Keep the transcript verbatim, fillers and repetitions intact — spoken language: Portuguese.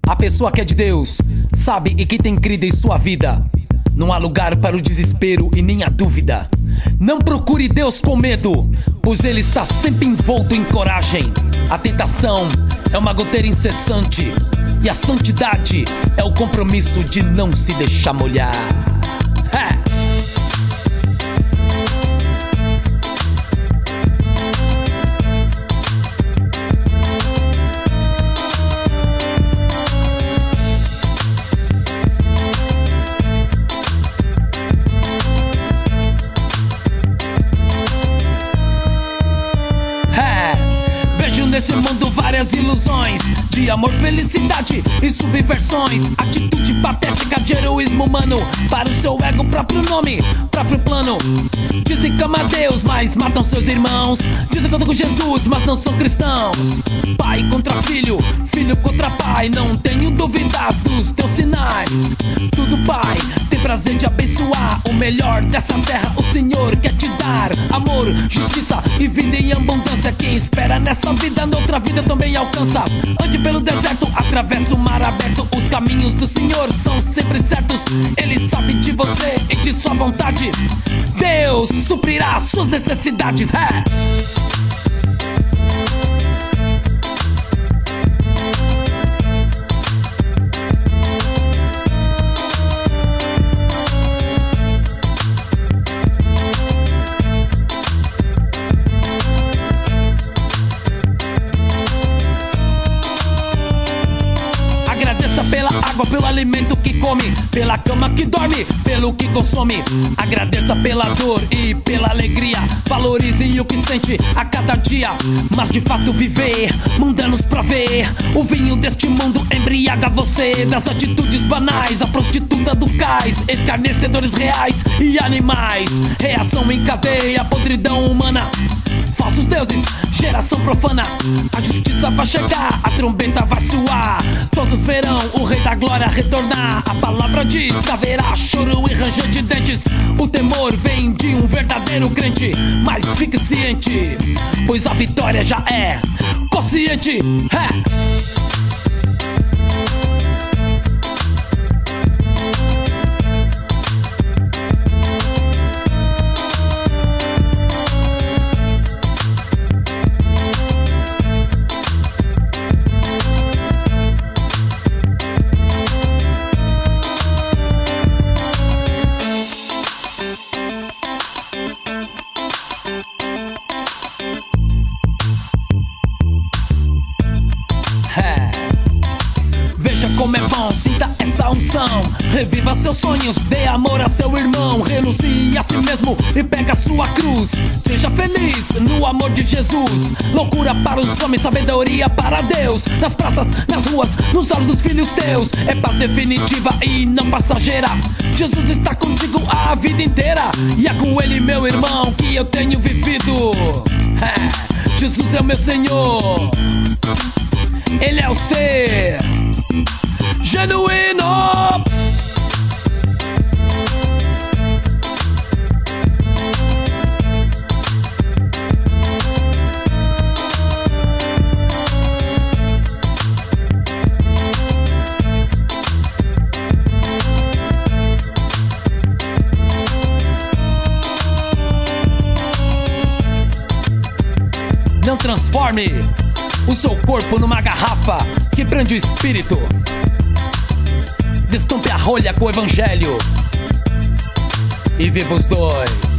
A pessoa que é de Deus sabe e que tem crido em sua vida. Não há lugar para o desespero e nem a dúvida. Não procure Deus com medo, pois Ele está sempre envolto em coragem. A tentação é uma goteira incessante, e a santidade é o compromisso de não se deixar molhar. É. Nesse mundo várias ilusões de amor, felicidade e subversões. Atitude patética de heroísmo humano para o seu ego, próprio nome, próprio plano. Dizem que ama Deus, mas matam seus irmãos. Dizem que andam com Jesus, mas não são cristãos. Pai contra filho, filho contra pai. Não tenho dúvidas dos teus sinais. Tudo, Pai, tem prazer de abençoar. O melhor dessa terra o Senhor quer te dar. Amor, justiça e vida em abundância. Quem espera nessa vida, noutra vida também alcança. Ande pelo deserto, atravessa o mar aberto. Os caminhos do Senhor são sempre certos. Ele sabe de você e de sua vontade. Deus suprirá suas necessidades. É. Pela água, pelo alimento que come, pela cama que dorme, pelo que consome. Agradeça pela dor e pela alegria. Valorize o que sente a cada dia. Mas de fato viver, mundanos pra ver. O vinho deste mundo embriaga você. Das atitudes banais, a prostituta do cais. Escarnecedores reais e animais. Reação em cadeia, podridão humana. Falsos deuses, geração profana. A justiça vai chegar, a trombeta vai soar. Todos verão o Rei da Glória retornar. A palavra diz que haverá choro e ranger de dentes. O temor vem de um verdadeiro crente. Mas fique ciente, pois a vitória já é consciente. É. Como é bom, sinta essa unção. Reviva seus sonhos, dê amor a seu irmão. Renuncie a si mesmo e pega a sua cruz. Seja feliz no amor de Jesus. Loucura para os homens, sabedoria para Deus. Nas praças, nas ruas, nos olhos dos filhos teus. É paz definitiva e não passageira. Jesus está contigo a vida inteira. E é com Ele, meu irmão, que eu tenho vivido. É, Jesus é o meu Senhor. Ele é o ser genuíno. Não transforme o seu corpo numa garrafa que prende o espírito. Destampe a rolha com o evangelho e viva os dois.